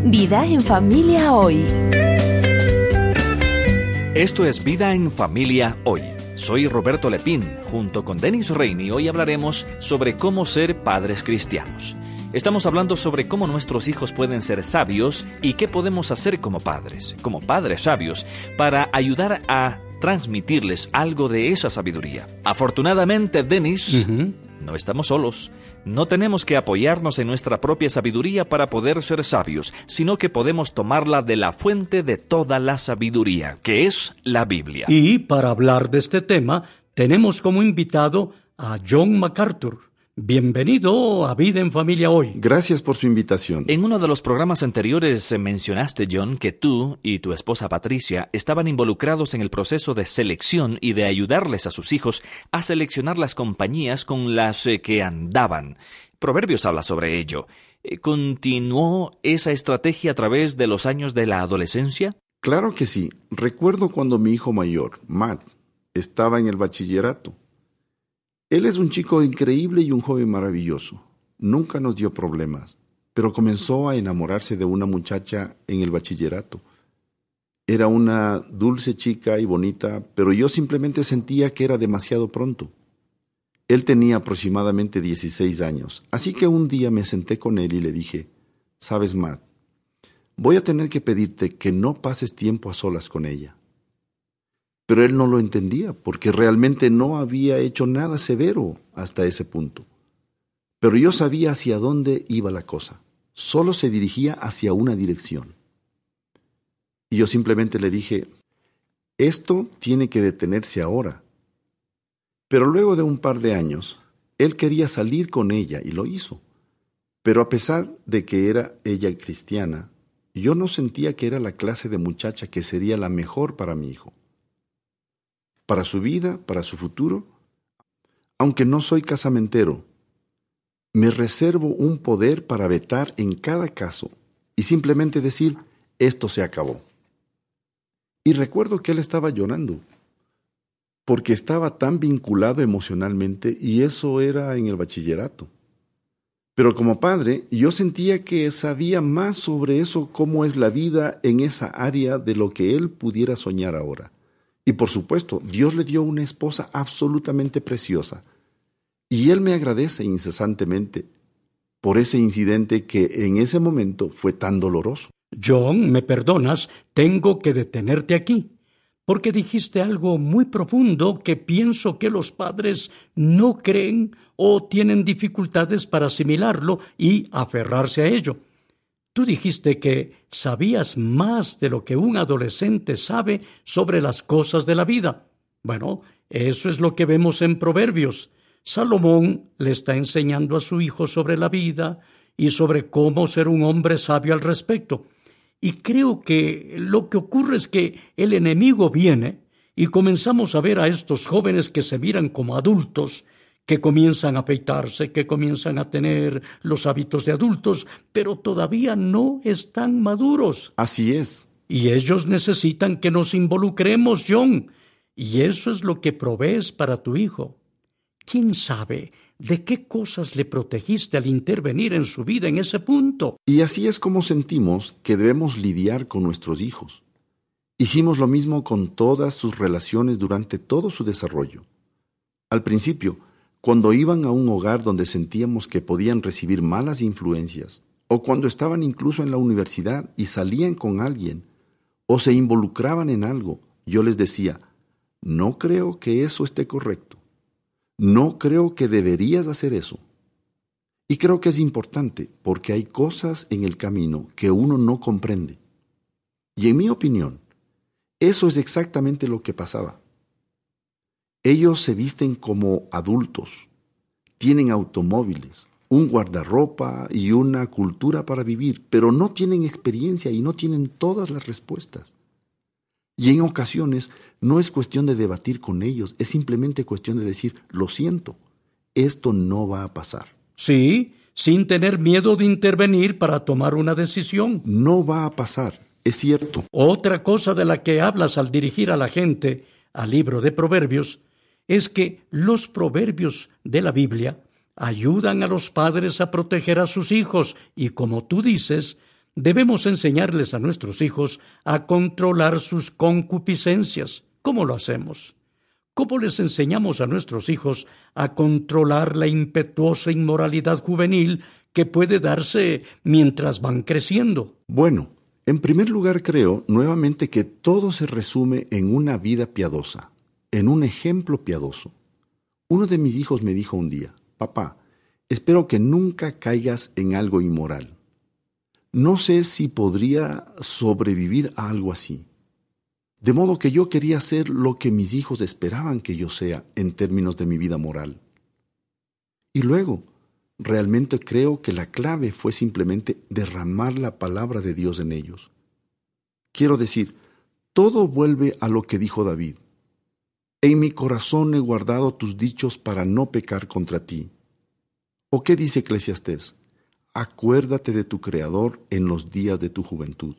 Vida en Familia Hoy. Esto es Vida en Familia Hoy. Soy Roberto Lepín. Junto con Denis Reini, hoy hablaremos sobre cómo ser padres cristianos. Estamos hablando sobre cómo nuestros hijos pueden ser sabios y qué podemos hacer como padres sabios, para ayudar a transmitirles algo de esa sabiduría. Afortunadamente, Denis, no estamos solos. No tenemos que apoyarnos en nuestra propia sabiduría para poder ser sabios, sino que podemos tomarla de la fuente de toda la sabiduría, que es la Biblia. Y para hablar de este tema, tenemos como invitado a John MacArthur. Bienvenido a Vida en Familia Hoy. Gracias por su invitación. En uno de los programas anteriores mencionaste, John, que tú y tu esposa Patricia estaban involucrados en el proceso de selección y de ayudarles a sus hijos a seleccionar las compañías con las que andaban. Proverbios habla sobre ello. ¿Continuó esa estrategia a través de los años de la adolescencia? Claro que sí. Recuerdo cuando mi hijo mayor, Matt, estaba en el bachillerato. Él es un chico increíble y un joven maravilloso. Nunca nos dio problemas, pero comenzó a enamorarse de una muchacha en el bachillerato. Era una dulce chica y bonita, pero yo simplemente sentía que era demasiado pronto. Él tenía aproximadamente 16 años, así que un día me senté con él y le dije, «¿Sabes, Matt? Voy a tener que pedirte que no pases tiempo a solas con ella». Pero él no lo entendía, porque realmente no había hecho nada severo hasta ese punto. Pero yo sabía hacia dónde iba la cosa. Solo se dirigía hacia una dirección. Y yo simplemente le dije, esto tiene que detenerse ahora. Pero luego de un par de años, él quería salir con ella y lo hizo. Pero a pesar de que era ella cristiana, yo no sentía que era la clase de muchacha que sería la mejor para mi hijo. Para su vida, para su futuro. Aunque no soy casamentero, me reservo un poder para vetar en cada caso y simplemente decir, esto se acabó. Y recuerdo que él estaba llorando, porque estaba tan vinculado emocionalmente y eso era en el bachillerato. Pero como padre, yo sentía que sabía más sobre eso, cómo es la vida en esa área de lo que él pudiera soñar ahora. Y por supuesto, Dios le dio una esposa absolutamente preciosa. Y Él me agradece incesantemente por ese incidente que en ese momento fue tan doloroso. John, ¿me perdonas? Tengo que detenerte aquí, porque dijiste algo muy profundo que pienso que los padres no creen o tienen dificultades para asimilarlo y aferrarse a ello. Tú dijiste que sabías más de lo que un adolescente sabe sobre las cosas de la vida. Bueno, eso es lo que vemos en Proverbios. Salomón le está enseñando a su hijo sobre la vida y sobre cómo ser un hombre sabio al respecto. Y creo que lo que ocurre es que el enemigo viene y comenzamos a ver a estos jóvenes que se miran como adultos, que comienzan a afeitarse, que comienzan a tener los hábitos de adultos, pero todavía no están maduros. Así es. Y ellos necesitan que nos involucremos, John, y eso es lo que provees para tu hijo. ¿Quién sabe de qué cosas le protegiste al intervenir en su vida en ese punto? Y así es como sentimos que debemos lidiar con nuestros hijos. Hicimos lo mismo con todas sus relaciones durante todo su desarrollo. Al principio, cuando iban a un hogar donde sentíamos que podían recibir malas influencias, o cuando estaban incluso en la universidad y salían con alguien, o se involucraban en algo, yo les decía, no creo que eso esté correcto. No creo que deberías hacer eso. Y creo que es importante, porque hay cosas en el camino que uno no comprende. Y en mi opinión, eso es exactamente lo que pasaba. Ellos se visten como adultos, tienen automóviles, un guardarropa y una cultura para vivir, pero no tienen experiencia y no tienen todas las respuestas. Y en ocasiones no es cuestión de debatir con ellos, es simplemente cuestión de decir, lo siento, esto no va a pasar. Sí, sin tener miedo de intervenir para tomar una decisión. No va a pasar, es cierto. Otra cosa de la que hablas al dirigir a la gente al libro de Proverbios es que los proverbios de la Biblia ayudan a los padres a proteger a sus hijos y, como tú dices, Debemos enseñarles a nuestros hijos a controlar sus concupiscencias. ¿Cómo lo hacemos? ¿Cómo les enseñamos a nuestros hijos a controlar la impetuosa inmoralidad juvenil que puede darse mientras van creciendo? Bueno, en primer lugar creo nuevamente que todo se resume en una vida piadosa, en un ejemplo piadoso. Uno de mis hijos me dijo un día: papá, espero que nunca caigas en algo inmoral. No sé si podría sobrevivir a algo así. De modo que yo quería ser lo que mis hijos esperaban que yo sea en términos de mi vida moral. Y luego, realmente creo que la clave fue simplemente derramar la palabra de Dios en ellos. Quiero decir, todo vuelve a lo que dijo David: en mi corazón he guardado tus dichos para no pecar contra ti. ¿O qué dice Eclesiastés? Acuérdate de tu Creador en los días de tu juventud.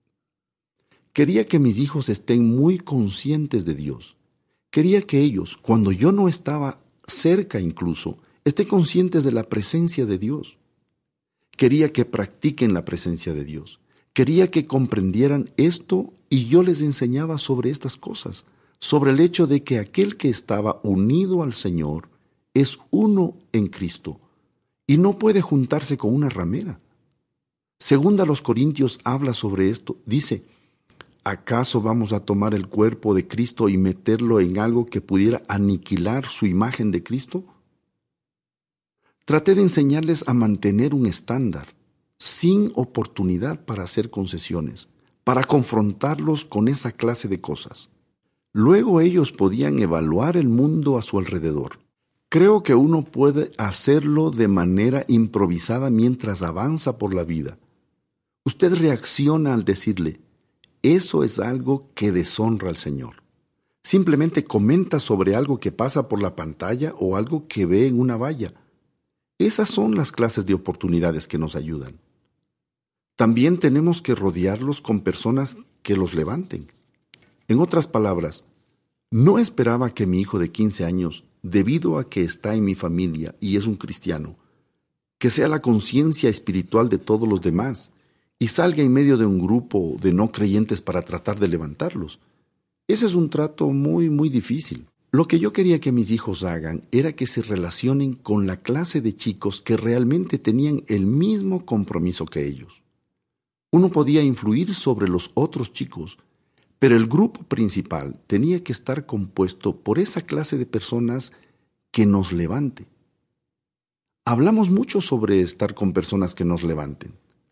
Quería que mis hijos estén muy conscientes de Dios. Quería que ellos, cuando yo no estaba cerca incluso, estén conscientes de la presencia de Dios. Quería que practiquen la presencia de Dios. Quería que comprendieran esto y yo les enseñaba sobre estas cosas, sobre el hecho de que aquel que estaba unido al Señor es uno en Cristo y no puede juntarse con una ramera. Segunda a los Corintios habla sobre esto. Dice: ¿acaso vamos a tomar el cuerpo de Cristo y meterlo en algo que pudiera aniquilar su imagen de Cristo? Traté de enseñarles a mantener un estándar, sin oportunidad para hacer concesiones, para confrontarlos con esa clase de cosas. Luego ellos podían evaluar el mundo a su alrededor. Creo que uno puede hacerlo de manera improvisada mientras avanza por la vida. Usted reacciona al decirle: eso es algo que deshonra al Señor. Simplemente comenta sobre algo que pasa por la pantalla o algo que ve en una valla. Esas son las clases de oportunidades que nos ayudan. También tenemos que rodearlos con personas que los levanten. En otras palabras, no esperaba que mi hijo de 15 años, debido a que está en mi familia y es un cristiano, que sea la conciencia espiritual de todos los demás y salga en medio de un grupo de no creyentes para tratar de levantarlos. Ese es un trato muy, muy difícil. Lo que yo quería que mis hijos hagan era que se relacionen con la clase de chicos que realmente tenían el mismo compromiso que ellos. Uno podía influir sobre los otros chicos, pero el grupo principal tenía que estar compuesto por esa clase de personas que nos levante. Hablamos mucho sobre estar con personas que nos levanten,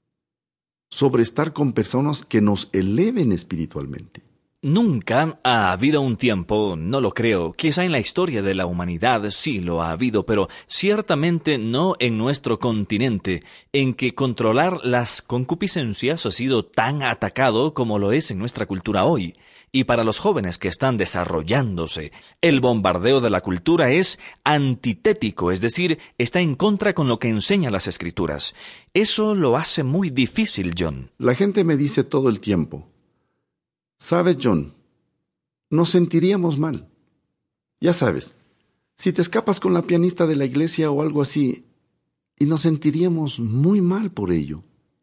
sobre estar con personas que nos eleven espiritualmente. Nunca ha habido un tiempo, no lo creo, quizá en la historia de la humanidad sí lo ha habido, pero ciertamente no en nuestro continente, en que controlar las concupiscencias ha sido tan atacado como lo es en nuestra cultura hoy. Y para los jóvenes que están desarrollándose, el bombardeo de la cultura es antitético, es decir, está en contra con lo que enseñan las Escrituras. Eso lo hace muy difícil, John. La gente me dice todo el tiempo: ¿sabes, John? Nos sentiríamos mal. Ya sabes, si te escapas con la pianista de la iglesia o algo así, y nos sentiríamos muy mal por ello.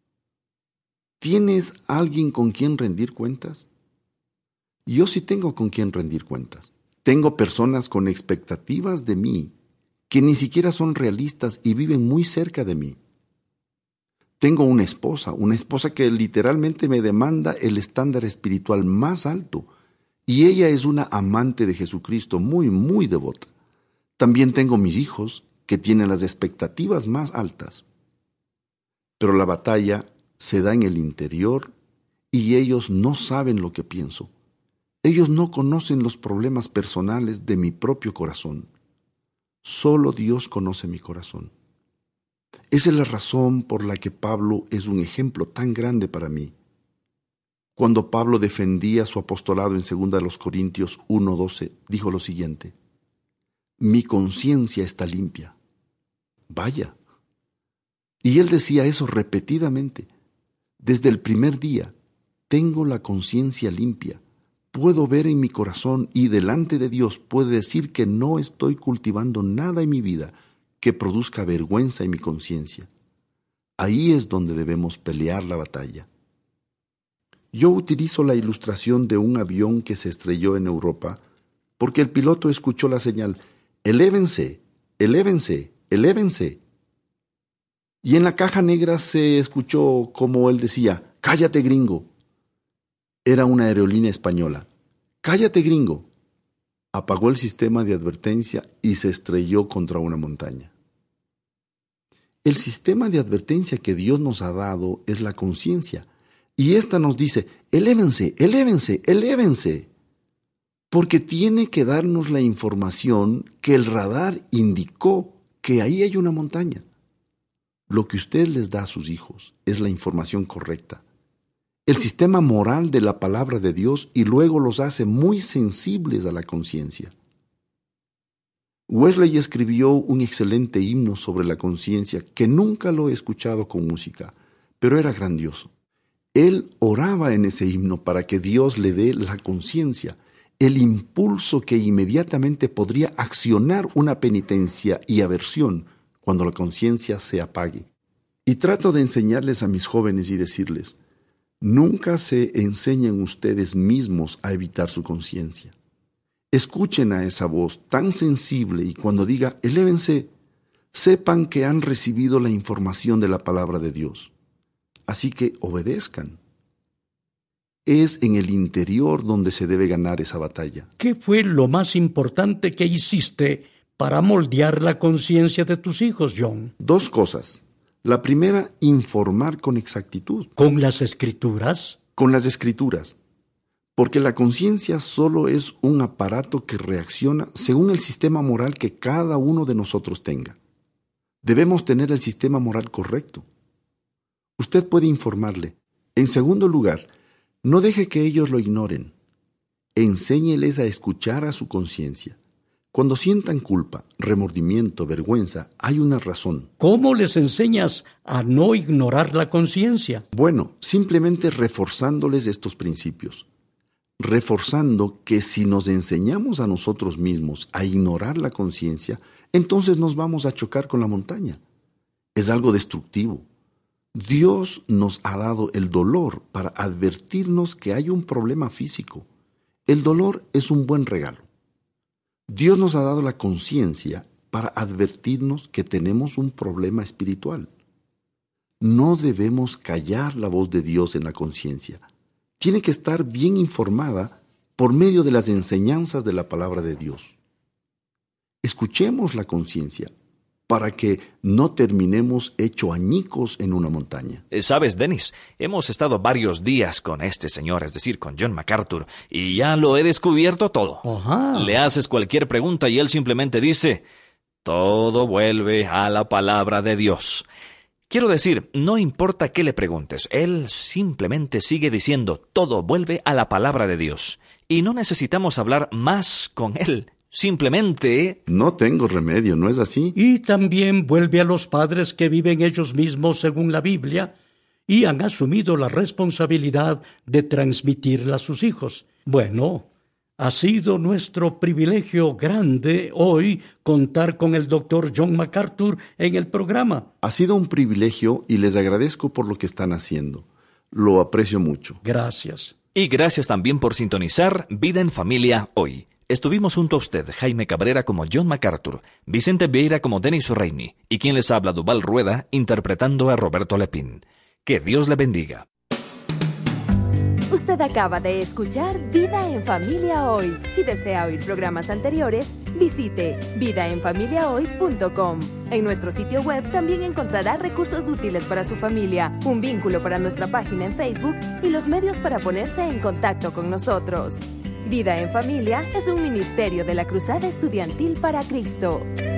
¿Tienes alguien con quien rendir cuentas? Yo sí tengo con quien rendir cuentas. Tengo personas con expectativas de mí que ni siquiera son realistas y viven muy cerca de mí. Tengo una esposa que literalmente me demanda el estándar espiritual más alto, y ella es una amante de Jesucristo muy, muy devota. También tengo mis hijos que tienen las expectativas más altas. Pero la batalla se da en el interior y ellos no saben lo que pienso. Ellos no conocen los problemas personales de mi propio corazón. Solo Dios conoce mi corazón. Esa es la razón por la que Pablo es un ejemplo tan grande para mí. Cuando Pablo defendía su apostolado en 2 Corintios 1:12, dijo lo siguiente: mi conciencia está limpia. Vaya. Y él decía eso repetidamente. Desde el primer día, tengo la conciencia limpia. Puedo ver en mi corazón y delante de Dios puedo decir que no estoy cultivando nada en mi vida que produzca vergüenza en mi conciencia. Ahí es donde debemos pelear la batalla. Yo utilizo la ilustración de un avión que se estrelló en Europa porque el piloto escuchó la señal: elévense, elévense, elévense. Y en la caja negra se escuchó como él decía: cállate, gringo. Era una aerolínea española. Cállate, gringo. Apagó el sistema de advertencia y se estrelló contra una montaña. El sistema de advertencia que Dios nos ha dado es la conciencia, y ésta nos dice: elévense, elévense, elévense, porque tiene que darnos la información que el radar indicó que ahí hay una montaña. Lo que usted les da a sus hijos es la información correcta, el sistema moral de la palabra de Dios, y luego los hace muy sensibles a la conciencia. Wesley escribió un excelente himno sobre la conciencia que nunca lo he escuchado con música, pero era grandioso. Él oraba en ese himno para que Dios le dé la conciencia, el impulso que inmediatamente podría accionar una penitencia y aversión cuando la conciencia se apague. Y trato de enseñarles a mis jóvenes y decirles: nunca se enseñen ustedes mismos a evitar su conciencia. Escuchen a esa voz tan sensible y cuando diga elévense, sepan que han recibido la información de la palabra de Dios. Así que obedezcan. Es en el interior donde se debe ganar esa batalla. ¿Qué fue lo más importante que hiciste para moldear la conciencia de tus hijos, John? 2 cosas. La primera, informar con exactitud. ¿Con las Escrituras? Con las Escrituras. Porque la conciencia solo es un aparato que reacciona según el sistema moral que cada uno de nosotros tenga. Debemos tener el sistema moral correcto. Usted puede informarle. En segundo lugar, no deje que ellos lo ignoren. Enséñeles a escuchar a su conciencia. Cuando sientan culpa, remordimiento, vergüenza, hay una razón. ¿Cómo les enseñas a no ignorar la conciencia? Bueno, simplemente reforzándoles estos principios. Reforzando que si nos enseñamos a nosotros mismos a ignorar la conciencia, entonces nos vamos a chocar con la montaña. Es algo destructivo. Dios nos ha dado el dolor para advertirnos que hay un problema físico. El dolor es un buen regalo. Dios nos ha dado la conciencia para advertirnos que tenemos un problema espiritual. No debemos callar la voz de Dios en la conciencia. Tiene que estar bien informada por medio de las enseñanzas de la palabra de Dios. Escuchemos la conciencia para que no terminemos hecho añicos en una montaña. ¿Sabes, Dennis? Hemos estado varios días con este señor, es decir, con John MacArthur, y ya lo he descubierto todo. Ajá. Le haces cualquier pregunta y él simplemente dice: todo vuelve a la palabra de Dios. Quiero decir, no importa qué le preguntes, él simplemente sigue diciendo: todo vuelve a la palabra de Dios. Y no necesitamos hablar más con él. Simplemente... No tengo remedio, ¿no es así? Y también vuelve a los padres que viven ellos mismos según la Biblia y han asumido la responsabilidad de transmitirla a sus hijos. Bueno, ha sido nuestro privilegio grande hoy contar con el Dr. John MacArthur en el programa. Ha sido un privilegio y les agradezco por lo que están haciendo. Lo aprecio mucho. Gracias. Y gracias también por sintonizar Vida en Familia hoy. Estuvimos junto a usted, Jaime Cabrera como John MacArthur, Vicente Vieira como Denis O'Reilly y quien les habla, Duval Rueda, interpretando a Roberto Lepín. Que Dios le bendiga. Usted acaba de escuchar Vida en Familia Hoy. Si desea oír programas anteriores, visite vidaenfamiliahoy.com. En nuestro sitio web también encontrará recursos útiles para su familia, un vínculo para nuestra página en Facebook y los medios para ponerse en contacto con nosotros. Vida en Familia es un ministerio de la Cruzada Estudiantil para Cristo.